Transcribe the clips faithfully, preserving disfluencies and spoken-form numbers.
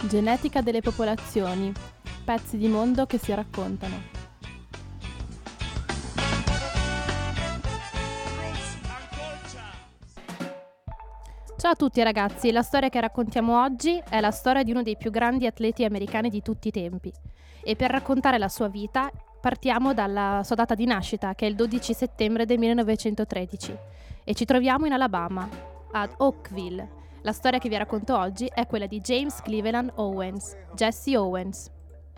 Genetica delle popolazioni, pezzi di mondo che si raccontano. Ciao a tutti ragazzi, la storia che raccontiamo oggi è la storia di uno dei più grandi atleti americani di tutti i tempi e per raccontare la sua vita partiamo dalla sua data di nascita, che è il dodici settembre del millenovecentotredici, e ci troviamo in Alabama, ad Oakville. La storia che vi racconto oggi è quella di James Cleveland Owens, Jesse Owens.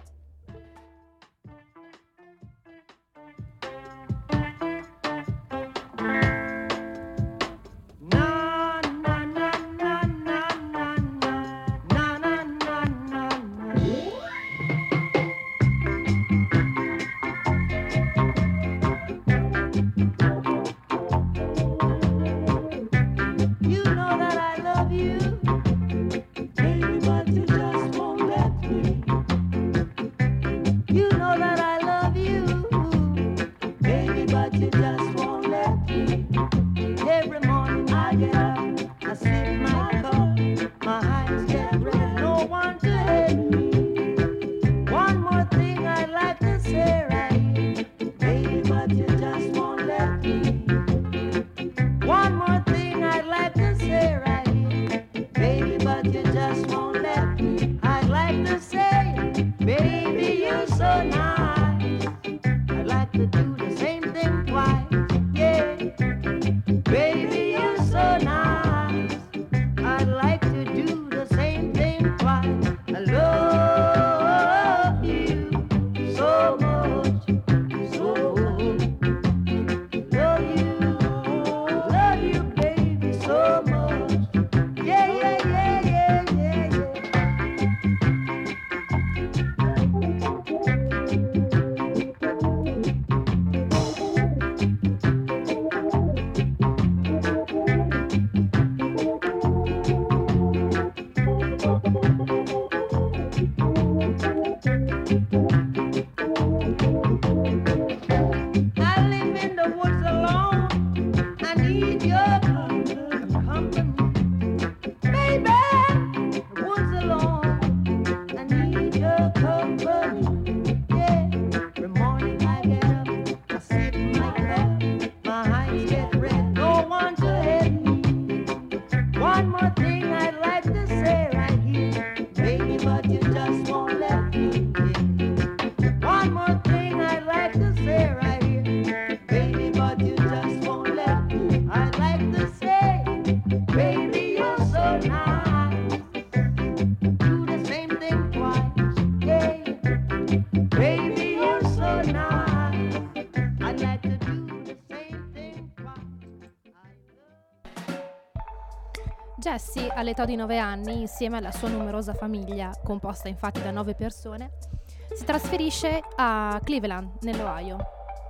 Jesse, all'età di nove anni, insieme alla sua numerosa famiglia, composta infatti da nove persone, si trasferisce a Cleveland, nell'Ohio.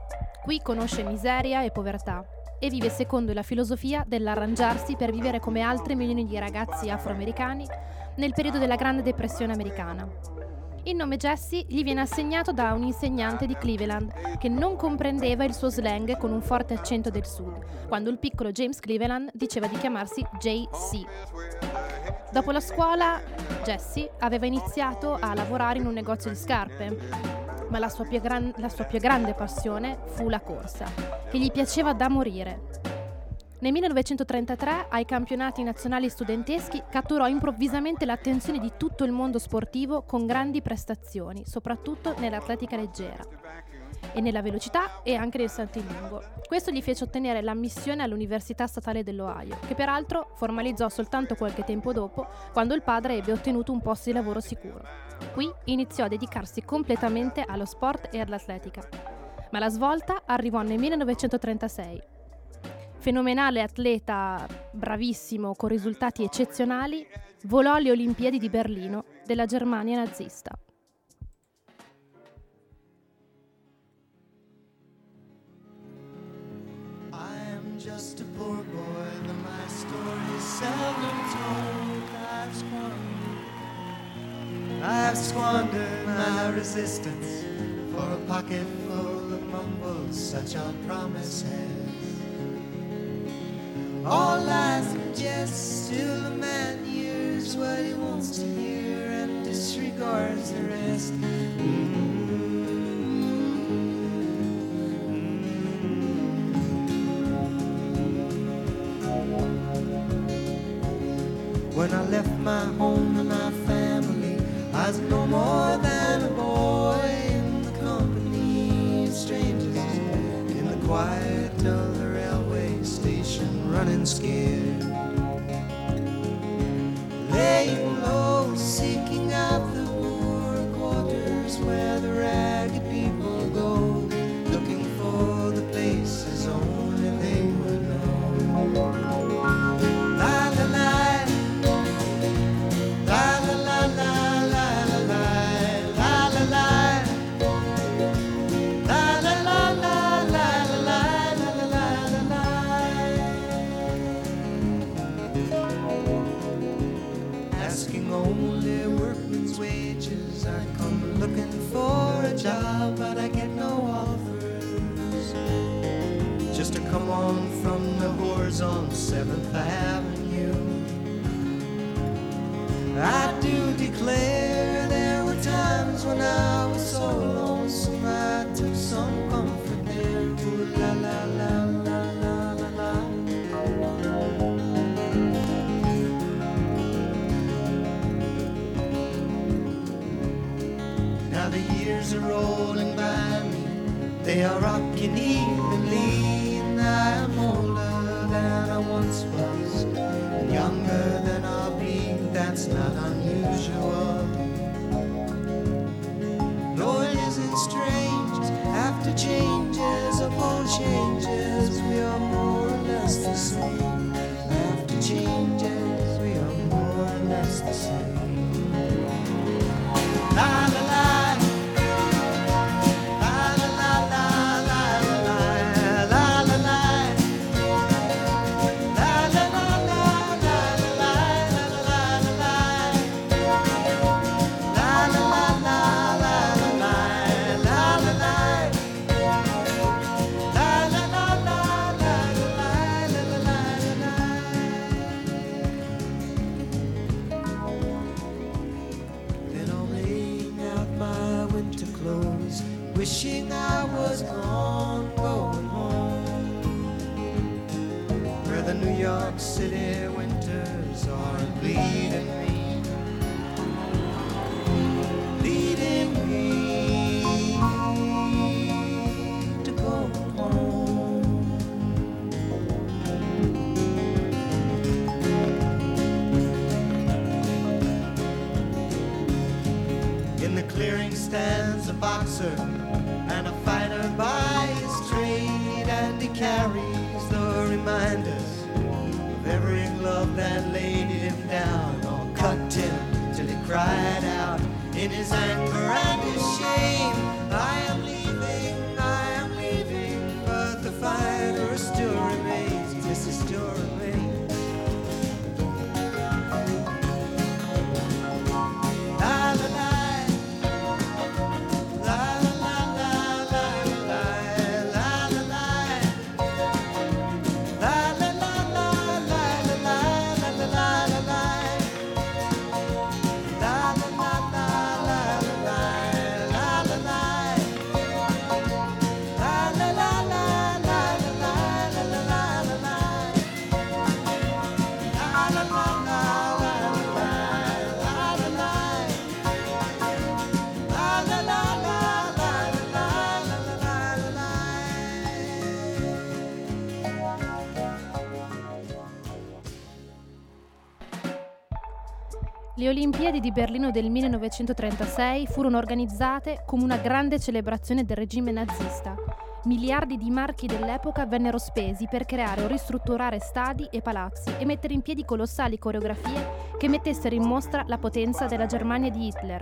Qui conosce miseria e povertà e vive secondo la filosofia dell'arrangiarsi per vivere come altri milioni di ragazzi afroamericani nel periodo della Grande Depressione americana. Il nome Jesse gli viene assegnato da un insegnante di Cleveland che non comprendeva il suo slang con un forte accento del sud, quando il piccolo James Cleveland diceva di chiamarsi J C. Dopo la scuola, Jesse aveva iniziato a lavorare in un negozio di scarpe, ma la sua più, gran- la sua più grande passione fu la corsa, che gli piaceva da morire. Nel millenovecentotrentatré, ai campionati nazionali studenteschi, catturò improvvisamente l'attenzione di tutto il mondo sportivo con grandi prestazioni, soprattutto nell'atletica leggera, e nella velocità e anche nel salto in lungo. Questo gli fece ottenere l'ammissione all'Università Statale dell'Ohio, che peraltro formalizzò soltanto qualche tempo dopo, quando il padre ebbe ottenuto un posto di lavoro sicuro. Qui iniziò a dedicarsi completamente allo sport e all'atletica. Ma la svolta arrivò nel millenovecentotrentasei. Fenomenale atleta, bravissimo, con risultati eccezionali, volò alle Olimpiadi di Berlino della Germania nazista. I am just a poor boy, though my story is seldom told. I've squandered, I've squandered my resistance for a pocket full of mumbles, such are promises. All lies and jests till a man hears what he wants to hear and When I left my home and my family, I was no more than a boy in the company of strangers, in the quiet of the railway station, running scared, laying low, seeking out the poor quarters where the ragged people go, looking for the places only they would know. La la la. But I get no offers, just to come on from the whores on seventh Avenue. I do declare there were times when I was so lonesome I took some comfort there. Ooh, la la la la la la la. Now the years are rolling by me, they are rocking evenly, and I am older than I once was, and younger than I'll be. That's not unusual. No, it isn't strange. After changes upon changes, we are more or less the same. After changes, we are more or less the same. La la la. Wishing I was gone, going home, where the New York City winters aren't bleeding me, leading me to go home. In the clearing stands a boxer and a fighter by his trade, and he carries the reminders of every glove that laid him down or cut him till he cried out in his anger and his shame, I am leaving, I am leaving, but the fighter still remains, yes, he still remains. La la la. Le Olimpiadi di Berlino del millenovecentotrentasei furono organizzate come una grande celebrazione del regime nazista. Miliardi di marchi dell'epoca vennero spesi per creare o ristrutturare stadi e palazzi e mettere in piedi colossali coreografie che mettessero in mostra la potenza della Germania di Hitler.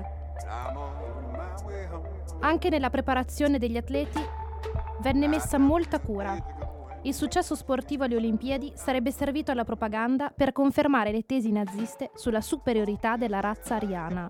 Anche nella preparazione degli atleti venne messa molta cura. Il successo sportivo alle Olimpiadi sarebbe servito alla propaganda per confermare le tesi naziste sulla superiorità della razza ariana.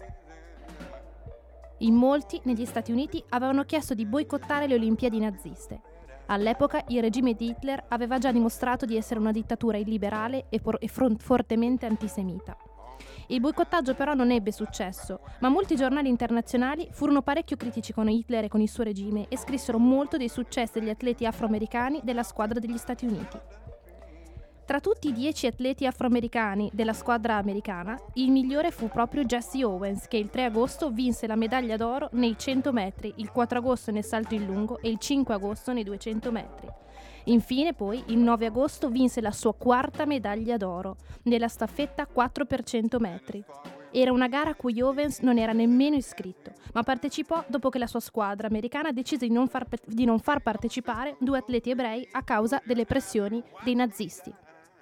In molti, negli Stati Uniti, avevano chiesto di boicottare le Olimpiadi naziste. All'epoca il regime di Hitler aveva già dimostrato di essere una dittatura illiberale e, por- e fron- fortemente antisemita. Il boicottaggio però non ebbe successo, ma molti giornali internazionali furono parecchio critici con Hitler e con il suo regime e scrissero molto dei successi degli atleti afroamericani della squadra degli Stati Uniti. Tra tutti i dieci atleti afroamericani della squadra americana, il migliore fu proprio Jesse Owens, che il tre agosto vinse la medaglia d'oro nei cento metri, il quattro agosto nel salto in lungo e il cinque agosto nei duecento metri. Infine, poi, il nove agosto vinse la sua quarta medaglia d'oro nella staffetta quattro per cento metri. Era una gara a cui Owens non era nemmeno iscritto, ma partecipò dopo che la sua squadra americana decise di non far, di non far partecipare due atleti ebrei a causa delle pressioni dei nazisti.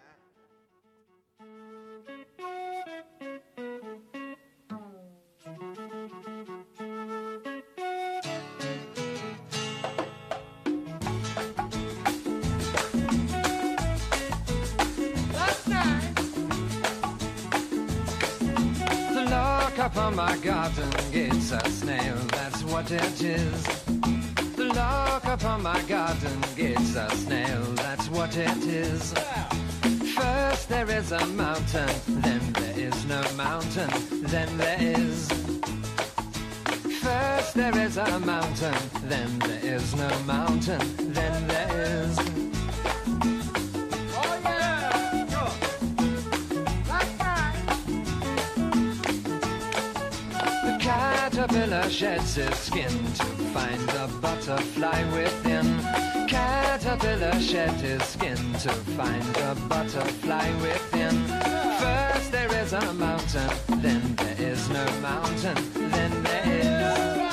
Up on my garden gate's a snail, that's what it is. The lock up on my garden gate's a snail, that's what it is. First there is a mountain, then there is no mountain, then there is. First there is a mountain, then there is no mountain, then there is. Caterpillar sheds its skin to find a butterfly within. Caterpillar sheds his skin to find a butterfly within. First there is a mountain, then there is no mountain, then there is.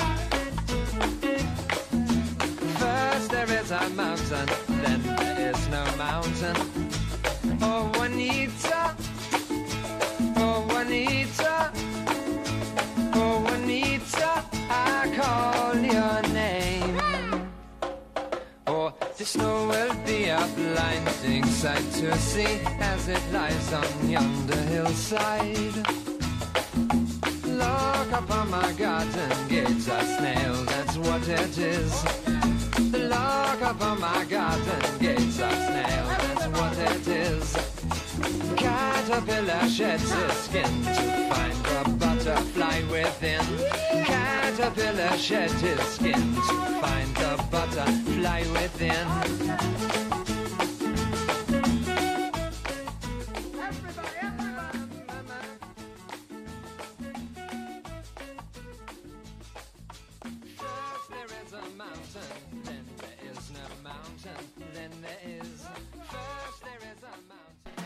First there is a mountain, then there is no mountain. Oh Juanita, oh Juanita, oh Juanita, I call your name. Oh, the snow will be a blinding sight to see as it lies on yonder hillside. Look up on my garden gates, a snail, that's what it is. Look up on my garden gates, a snail, that's what it is. Caterpillar sheds its skin to find a butterfly within. Caterpillar sheds his skin to find a butterfly within. First there is a mountain, then there is no mountain, then there is. First there is a mountain.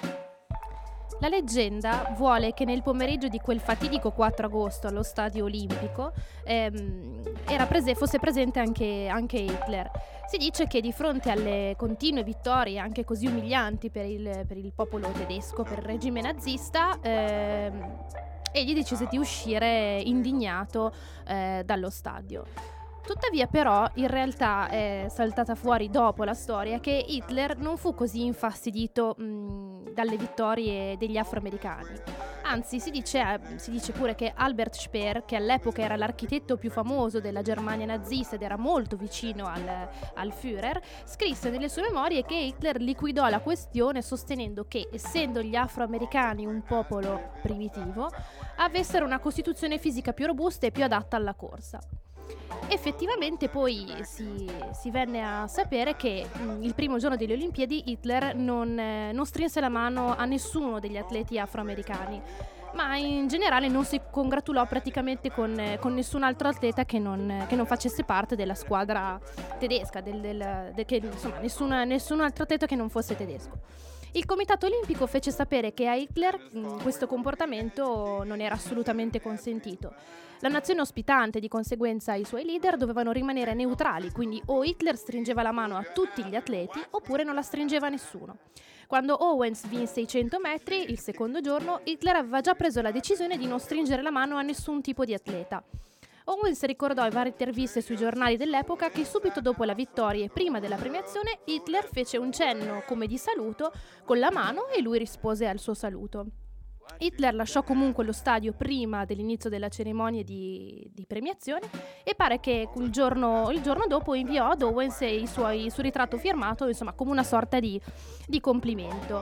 La leggenda vuole che nel pomeriggio di quel fatidico quattro agosto allo stadio olimpico ehm, era prese- fosse presente anche, anche Hitler. Si dice che di fronte alle continue vittorie, anche così umilianti per il, per il popolo tedesco, per il regime nazista, ehm, egli decise di uscire indignato eh, dallo stadio. Tuttavia però in realtà è saltata fuori dopo la storia che Hitler non fu così infastidito mh, dalle vittorie degli afroamericani. Anzi, si dice, eh, si dice pure che Albert Speer, che all'epoca era l'architetto più famoso della Germania nazista ed era molto vicino al, al Führer, scrisse nelle sue memorie che Hitler liquidò la questione sostenendo che, essendo gli afroamericani un popolo primitivo, avessero una costituzione fisica più robusta e più adatta alla corsa. Effettivamente poi si, si venne a sapere che mh, il primo giorno delle Olimpiadi Hitler non, eh, non strinse la mano a nessuno degli atleti afroamericani, ma in generale non si congratulò praticamente con, eh, con nessun altro atleta che non, che non facesse parte della squadra tedesca, del, del, del, che, insomma nessuna, nessun altro atleta che non fosse tedesco. Il Comitato Olimpico fece sapere che a Hitler mh, questo comportamento non era assolutamente consentito. La nazione ospitante, di conseguenza i suoi leader, dovevano rimanere neutrali, quindi o Hitler stringeva la mano a tutti gli atleti oppure non la stringeva a nessuno. Quando Owens vinse i cento metri, il secondo giorno, Hitler aveva già preso la decisione di non stringere la mano a nessun tipo di atleta. Owens ricordò in varie interviste sui giornali dell'epoca che subito dopo la vittoria e prima della premiazione Hitler fece un cenno come di saluto con la mano e lui rispose al suo saluto. Hitler lasciò comunque lo stadio prima dell'inizio della cerimonia di, di premiazione e pare che il giorno, il giorno dopo inviò ad Owens i suoi, il suo ritratto firmato, insomma come una sorta di, di complimento.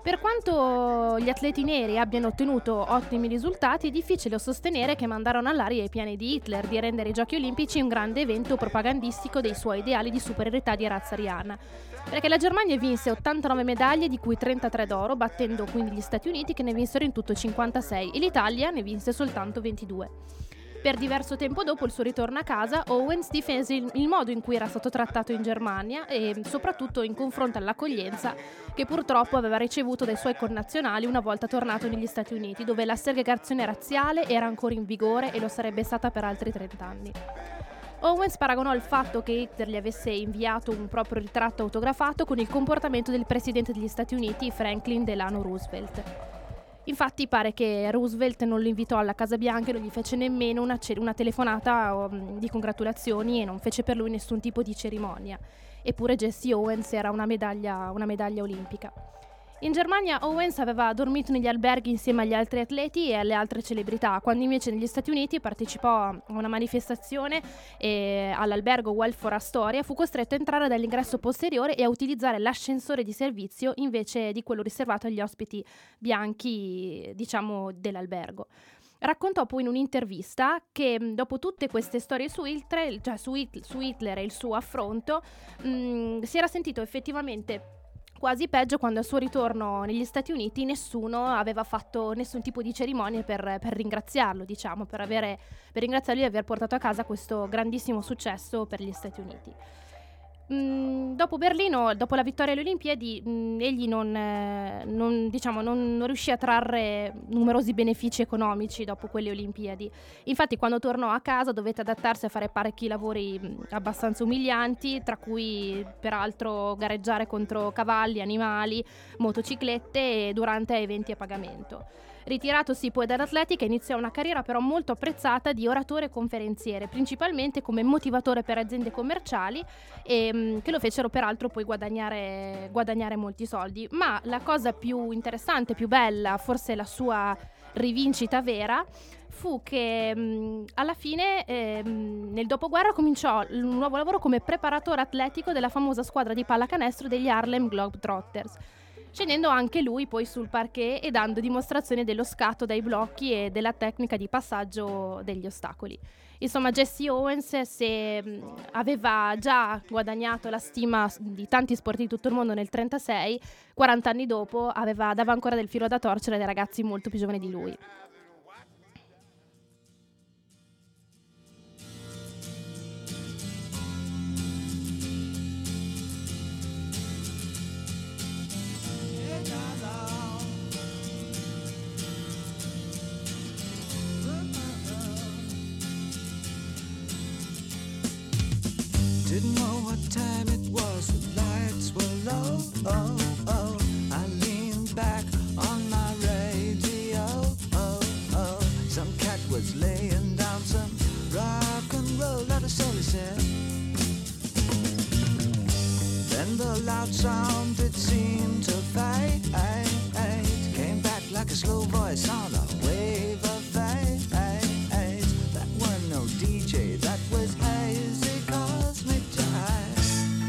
Per quanto gli atleti neri abbiano ottenuto ottimi risultati, è difficile sostenere che mandarono all'aria i piani di Hitler di rendere i Giochi Olimpici un grande evento propagandistico dei suoi ideali di superiorità di razza ariana. Perché la Germania vinse ottantanove medaglie, di cui trentatré d'oro, battendo quindi gli Stati Uniti che ne vinsero in tutto cinquantasei, e l'Italia ne vinse soltanto ventidue. Per diverso tempo dopo il suo ritorno a casa, Owens difese il, il modo in cui era stato trattato in Germania e soprattutto in confronto all'accoglienza che purtroppo aveva ricevuto dai suoi connazionali una volta tornato negli Stati Uniti, dove la segregazione razziale era ancora in vigore e lo sarebbe stata per altri trenta anni. Owens paragonò il fatto che Hitler gli avesse inviato un proprio ritratto autografato con il comportamento del presidente degli Stati Uniti, Franklin Delano Roosevelt. Infatti pare che Roosevelt non lo invitò alla Casa Bianca e non gli fece nemmeno una, ce- una telefonata um, di congratulazioni e non fece per lui nessun tipo di cerimonia. Eppure Jesse Owens era una medaglia, una medaglia olimpica. In Germania Owens aveva dormito negli alberghi insieme agli altri atleti e alle altre celebrità, quando invece negli Stati Uniti partecipò a una manifestazione e all'albergo Welfare Astoria fu costretto a entrare dall'ingresso posteriore e a utilizzare l'ascensore di servizio invece di quello riservato agli ospiti bianchi, diciamo, dell'albergo. Raccontò poi in un'intervista che dopo tutte queste storie su Hitler, cioè su Hitler, su Hitler e il suo affronto, mh, si era sentito effettivamente quasi peggio quando al suo ritorno negli Stati Uniti nessuno aveva fatto nessun tipo di cerimonie per, per ringraziarlo, diciamo, per, avere, per ringraziarlo di aver portato a casa questo grandissimo successo per gli Stati Uniti. Mm, dopo Berlino, dopo la vittoria alle Olimpiadi, mm, egli non, eh, non, diciamo, non, non riuscì a trarre numerosi benefici economici dopo quelle Olimpiadi. Infatti, quando tornò a casa dovette adattarsi a fare parecchi lavori mm, abbastanza umilianti, tra cui peraltro gareggiare contro cavalli, animali, motociclette e durante eventi a pagamento. Ritiratosi poi dall'atletica, iniziò una carriera però molto apprezzata di oratore e conferenziere, principalmente come motivatore per aziende commerciali e, mh, che lo fecero peraltro poi guadagnare, guadagnare molti soldi. Ma la cosa più interessante, più bella, forse la sua rivincita vera, fu che mh, alla fine eh, nel dopoguerra cominciò un nuovo lavoro come preparatore atletico della famosa squadra di pallacanestro degli Harlem Globetrotters, scendendo anche lui poi sul parquet e dando dimostrazione dello scatto dai blocchi e della tecnica di passaggio degli ostacoli. Insomma, Jesse Owens, se mh, aveva già guadagnato la stima di tanti sportivi di tutto il mondo nel trentasei, quaranta anni dopo aveva, dava ancora del filo da torcere ai ragazzi molto più giovani di lui. Didn't know what time it was, the lights were low, oh, oh. I leaned back on my radio, oh, oh. Some cat was laying down some rock and roll, not a soul, he said. Then the loud sound, it seemed to fade, came back like a slow voice on a wave of fade. That weren't no D J, that was hazy cosmic jive.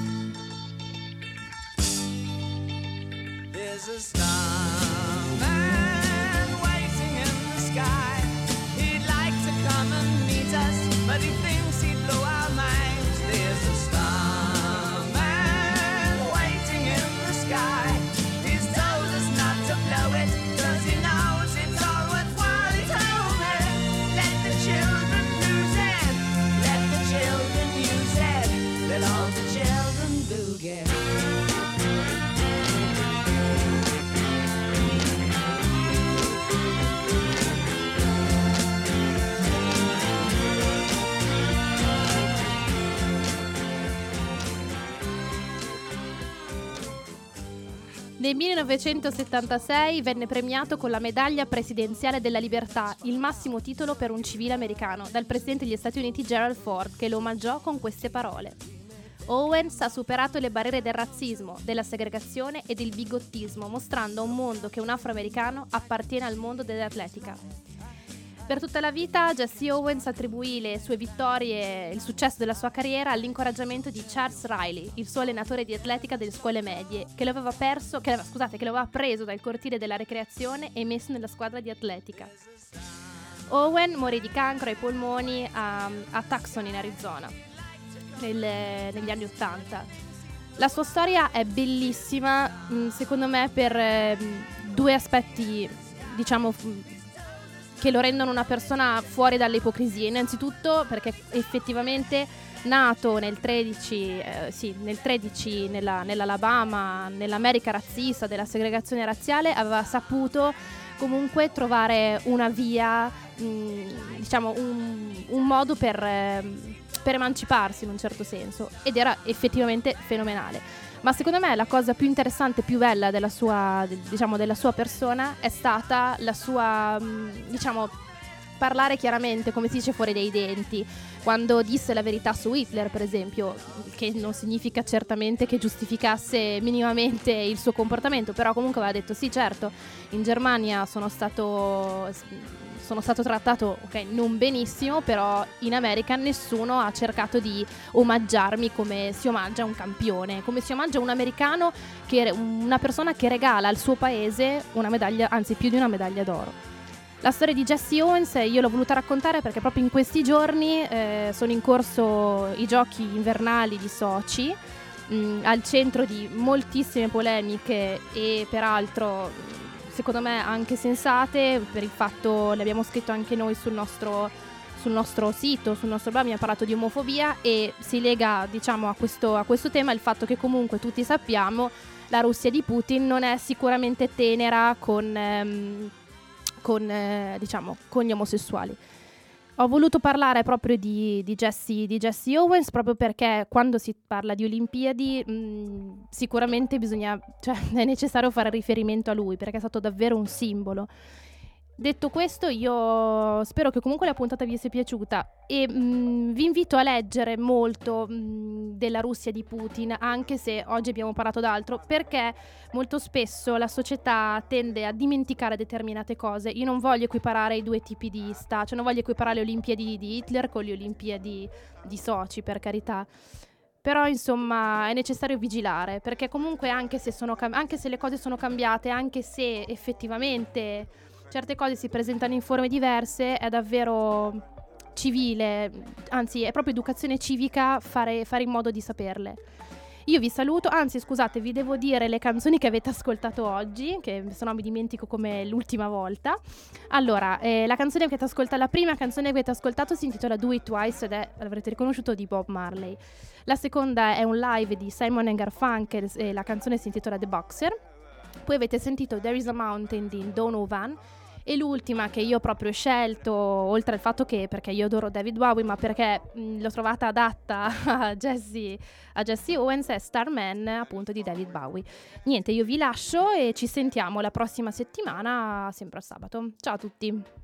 There's a starman waiting in the sky. He'd like to come and meet us, but he thinks he'd blow our minds. There's a starman waiting in the sky. He's told us not to blow it, 'cause he knows it's all worthwhile. He told me, let the children lose it, let the children use it, let all the children boogie. Nel millenovecentosettantasei venne premiato con la medaglia presidenziale della libertà, il massimo titolo per un civile americano, dal presidente degli Stati Uniti Gerald Ford, che lo omaggiò con queste parole: Owens ha superato le barriere del razzismo, della segregazione e del bigottismo, mostrando a un mondo che un afroamericano appartiene al mondo dell'atletica. Per tutta la vita Jesse Owens attribuì le sue vittorie e il successo della sua carriera all'incoraggiamento di Charles Riley, il suo allenatore di atletica delle scuole medie, che lo aveva perso, che, scusate, che lo aveva preso dal cortile della ricreazione e messo nella squadra di atletica. Owen morì di cancro ai polmoni a, a Tucson in Arizona nel, negli anni ottanta. La sua storia è bellissima, mh, secondo me, per eh, due aspetti, diciamo, che lo rendono una persona fuori dalle ipocrisie. Innanzitutto perché effettivamente nato nel tredici, eh, sì, nel tredici nella, nell'Alabama, nell'America razzista, della segregazione razziale, aveva saputo comunque trovare una via, mh, diciamo un, un modo per, eh, per emanciparsi in un certo senso, ed era effettivamente fenomenale. Ma secondo me la cosa più interessante, più bella della sua, diciamo, della sua persona è stata la sua, diciamo, parlare chiaramente, come si dice, fuori dai denti, quando disse la verità su Hitler, per esempio, che non significa certamente che giustificasse minimamente il suo comportamento, però comunque aveva detto sì, certo, in Germania sono stato sono stato trattato, ok, non benissimo, però in America nessuno ha cercato di omaggiarmi come si omaggia un campione, come si omaggia un americano, che una persona che regala al suo paese una medaglia, anzi più di una medaglia d'oro. La storia di Jesse Owens io l'ho voluta raccontare perché proprio in questi giorni eh, sono in corso i giochi invernali di Sochi, mh, al centro di moltissime polemiche e peraltro secondo me anche sensate, per il fatto, le abbiamo scritto anche noi sul nostro, sul nostro sito, sul nostro blog, abbiamo parlato di omofobia, e si lega, diciamo, a questo, a questo tema il fatto che comunque tutti sappiamo la Russia di Putin non è sicuramente tenera con, ehm, con, eh, diciamo, con gli omosessuali. Ho voluto parlare proprio di, di, Jesse, di Jesse Owens proprio perché quando si parla di Olimpiadi mh, sicuramente bisogna, cioè, è necessario fare riferimento a lui perché è stato davvero un simbolo. Detto questo, io spero che comunque la puntata vi sia piaciuta e mh, vi invito a leggere molto mh, della Russia di Putin, anche se oggi abbiamo parlato d'altro, perché molto spesso la società tende a dimenticare determinate cose. Io non voglio equiparare i due tipi di sta, cioè non voglio equiparare le Olimpiadi di Hitler con le Olimpiadi di Sochi, per carità. Però insomma è necessario vigilare, perché comunque anche se, sono cam- anche se le cose sono cambiate, anche se effettivamente certe cose si presentano in forme diverse, è davvero civile, anzi è proprio educazione civica fare, fare in modo di saperle. Io vi saluto, anzi scusate, vi devo dire le canzoni che avete ascoltato oggi, che se no mi dimentico come l'ultima volta. Allora, eh, la canzone che avete ascoltato, la prima canzone che avete ascoltato si intitola Do It Twice ed è, l'avrete riconosciuto, di Bob Marley. La seconda è un live di Simon and Garfunkel e la canzone si intitola The Boxer. Poi avete sentito There Is a Mountain di Donovan. E l'ultima che io ho proprio scelto, oltre al fatto che perché io adoro David Bowie, ma perché mh, l'ho trovata adatta a Jesse, a Jesse Owens, è Starman, appunto, di David Bowie. Niente, io vi lascio e ci sentiamo la prossima settimana, sempre a sabato. Ciao a tutti!